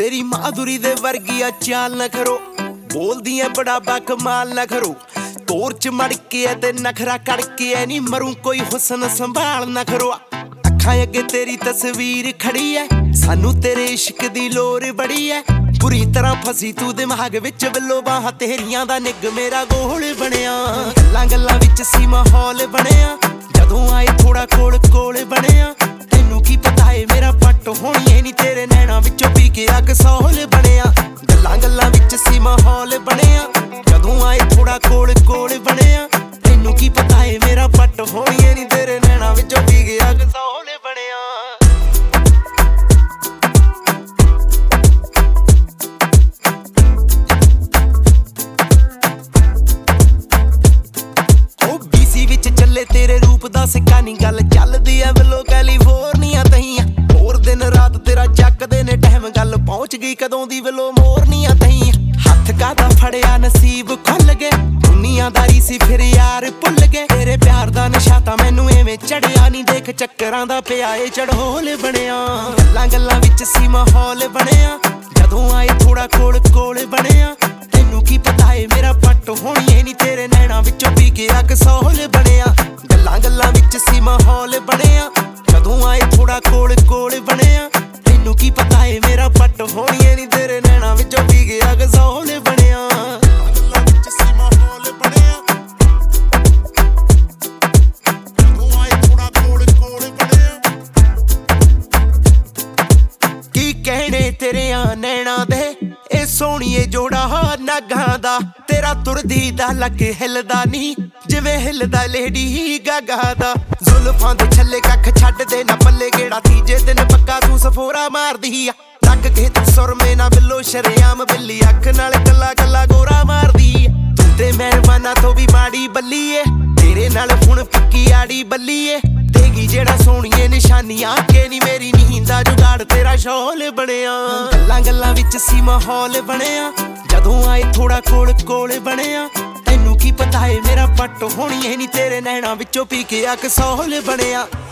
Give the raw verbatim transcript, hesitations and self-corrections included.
तेरी माधुरी दे वर्गी चाल न करो, बोलदी है बड़ा बाकमाल न करो। तोर च मड़के है ते नखरा कड़के है, नी मरूं कोई हुसन संभाल न करो। अखां अगे तेरी तस्वीर खड़ी है, सानू तेरे इश्क दी लोर बड़ी है। बुरी तरह फसी तू दिमाग विच, बिल्लो बाहां तेरियां दा निग मेरा गोल बनिया। गल्लां गल्लां विच सी माहौल बनिया, जदों आए थोड़ा कोल कोल बनिया। तैनू की पता है मेरा पट होनी है नी, तेरे नैना विचों पी के अग सौल बनिया। गल्लां गल्लां विच सी माहौल बनिया, जदों आए थोड़ा कोल कोल बनिया। तैनू की पता है मेरा पट होनी है नी, तेरे नैना विचों पी के अग सौल बनिया। तेरे रूप दा सिक्का नी, गल चलदी है बिलो कैलीफोर्निया तहिया। होर दिन रात तेरा जकदे ने टैम, गल पहुंच गई कदों दी बिलो मोरनिया तहिया। हत्थ कादा फड़िया नसीब खुल गए, दुनियादारी सी फिर यार भुल गए। तेरे प्यार दा नशा तां मैनू एवें चढ़िया नी, देख चक्करां दा पिया ए चढ़ोल बनिया। गल्लां गल्लां विच सी माहौल बनिया, जदों आए थोड़ा कोल कोल बनिया। तैनू की पता है मेरा पट होनी है नी, तेरे नैना विचों पी के अग सौल बनिया। गल्लां गल्लां विच सी माहौल बनिया, जदों आए थोड़ा कोल कोल बनिया। तैनू की पता है मेरा पट होनी है नी, तेरे नैना विचों पी के अग सौल बनिया। गल्लां विच सी माहौल बनिया, जदों आए थोड़ा कोल कोल बनिया। की कहने तेरे नैना दे ए सोहणीए जोड़ा नागां दा। तेरा तुरदी दा लक हिलदा नी, जिवें हिलदा लेडी गागा दा। जुल्फां दे छल्ले कख छड्ड दे ना पल्ले, गेड़ा तीजे दिन पक्का तू सफोरा मारदी आ। लग के तू सुरमे ना बिल्लो शरेआम, बिल्ली अख नाल कल्ला कल्ला गोरा मारदी आ। तू ते मेहरबाना तो भी माड़ी बल्ली ए, तेरे नाल हुण पक्की आड़ी बल्ली ए। देगी जेड़ा सोहणीए निशानियां के नी, मेरी नींद दा जुगाड़ तेरा शौल बनिया। गल्लां गल्लां विच सी माहौल बनिया, जदों आए थोड़ा कोल कोल बनिया। तैनू की पता है मेरा पट होनी है नी, तेरे नैना विचों पी के अग सौल बनिया।